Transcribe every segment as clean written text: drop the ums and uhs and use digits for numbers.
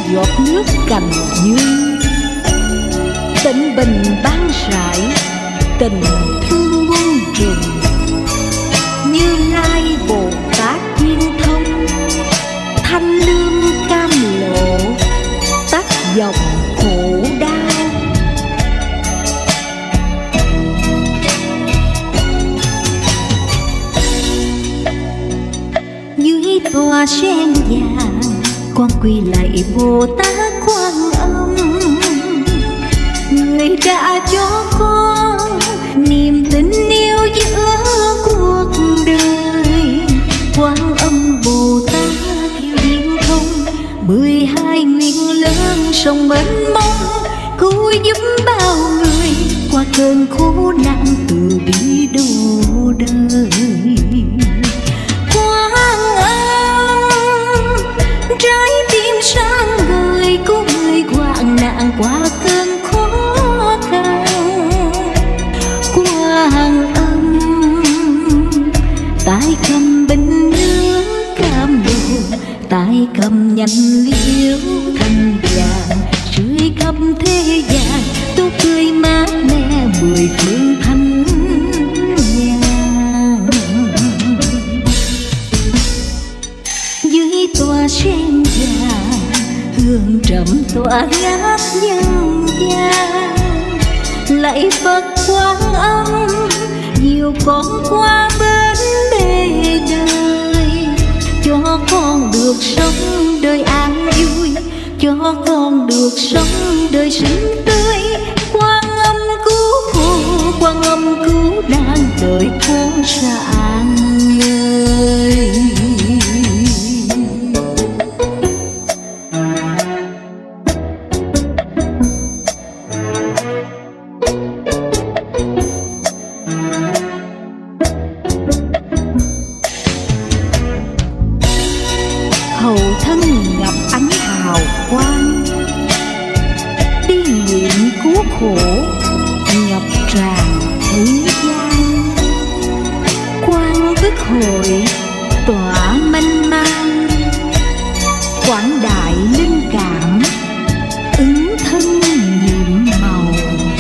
giọt nước cành dương. Tĩnh bình ban rải tình thương muôn trùng, Như Lai Bồ Tát viên thông, thanh lương cam lộ tắt dòng khổ đau. Dưới tòa sen vàng con quy lạy Bồ Tát Quan Âm, người đã cho con niềm tình yêu giữa cuộc đời. Quan Âm Bồ Tát viên thông, 12 nguyện lớn sông mênh mông, cứu giúp bao người qua cơn khổ nạn từ bi độ đời. Quan Âm trái tim sáng ngời, cứu người hoạn nạn qua cơn khó khăn. Quan Âm tay cầm bình nước cam lộ, tay cầm nhành liễu thành vàng, sưởi khắp thế gian tôi cười mát mẻ 10 phương thanh nhàn. Dưới tòa sen vàng hương trầm tỏa ngát nhân gian, lạy Phật Quan Âm dìu con qua bên bề đời, cho con được sống đời an vui, cho con được sống đời sinh tươi. Quan Âm cứu khổ, Quan Âm cứu nạn đời con rạng ngời. Hầu thân ngập ánh hào quang, đi nguyện cứu khổ ngập tràn thế gian. Quang Đức hội tỏa mênh mang, quảng đại linh cảm ứng thân nhiệm màu.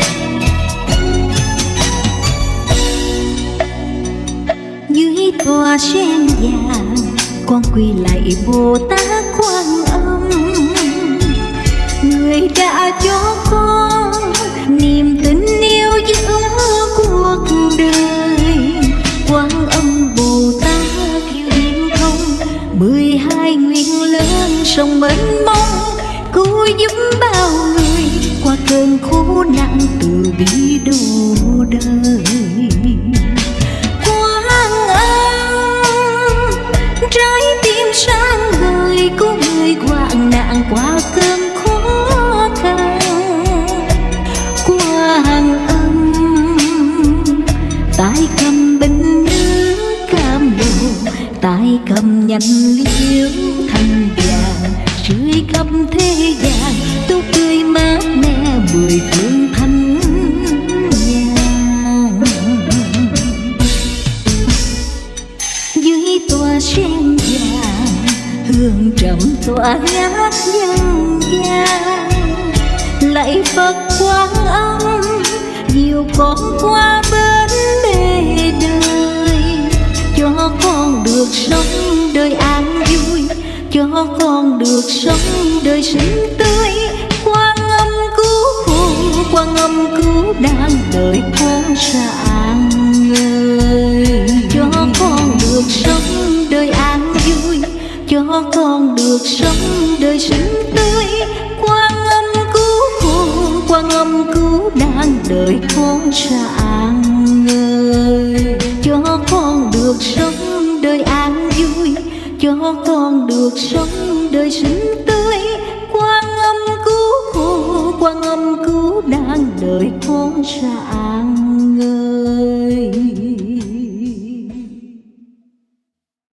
Dưới tòa sen vàng con quy lạy Bồ Tát Quan Âm, người đã cho con niềm tình yêu giữa cuộc đời. Quan Âm Bồ Tát viên thông, 12 nguyện lớn sông mênh mông, cứu giúp bao người qua cơn khổ nạn từ bi độ đời. Trái tim sáng ngời, cứu người hoạn nạn qua cơn khó khăn. Quan Âm tay cầm bình nước cam lộ, tay cầm nhành liễu thành vàng, sưởi khắp thế gian tôi cười mát mẻ 10 phương thanh nhàn. Dưới tòa sen vàng hương trầm tỏa ngát nhân gian, lạy Phật Quan Âm dìu con qua bên bề đời, cho con được sống đời an vui, cho con được sống đời sinh tươi. Quan Âm cứu khổ, Quan Âm cứu nạn đời con rạng ngời, cho con được sống đời an vui, cho con được sống đời sinh tươi. Quan Âm cứu khổ, Quan Âm cứu nạn đời con rạng ngời, cho con được sống đời an vui, cho con được sống đời sinh tươi. Quan Âm cứu khổ, Quan Âm cứu nạn đời con rạng